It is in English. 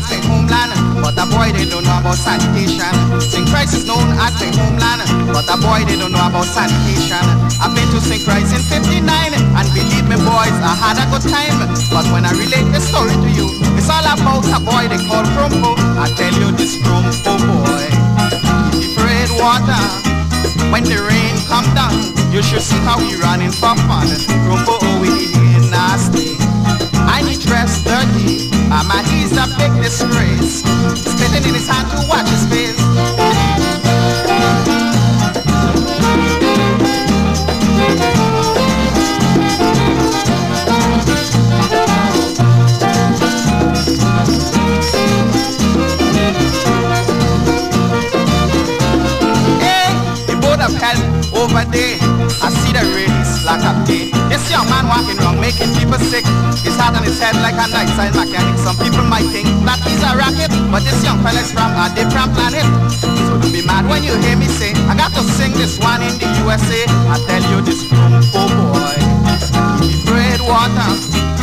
as my homeland, but a boy they don't know about sanitation. St. Christ is known as my homeland, but a boy they don't know about sanitation. I've been to St. Christ in '59, and believe me boys, I had a good time. But when I relate this story to you, it's all about a boy they call Crumpo. I tell you this Crumpo boy, he prayed water. When the rain come down, you should see how he running for fun. Crumpo, oh, he nasty. And he dressed dirty. Mama, he's a big disgrace. Spitting in his hand to watch his face. Hey, the boat of hell over there. I see the release like a day. This young man walking around making people sick. His heart on his head like a night-side mechanic. Some people might think that he's a racket, but this young fella's from a different planet. So don't be mad when you hear me say I got to sing this one in the USA. I tell you this Crumpo boy, he prayed water.